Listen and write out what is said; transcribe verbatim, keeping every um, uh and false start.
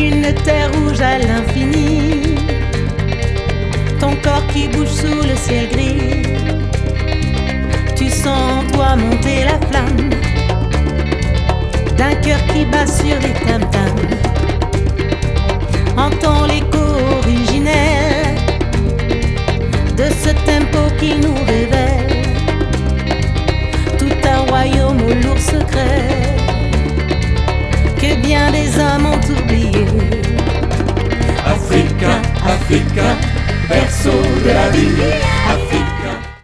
une terre rouge à l'infini, ton corps qui bouge sous le ciel gris. Tu sens en toi monter la flamme d'un cœur qui bat sur les tam-tams. Entends l'écho originel de ce tempo qui nous révèle tout un royaume au lourd secret que bien des hommes ont oublié. Africa, Africa, berceau de la vie.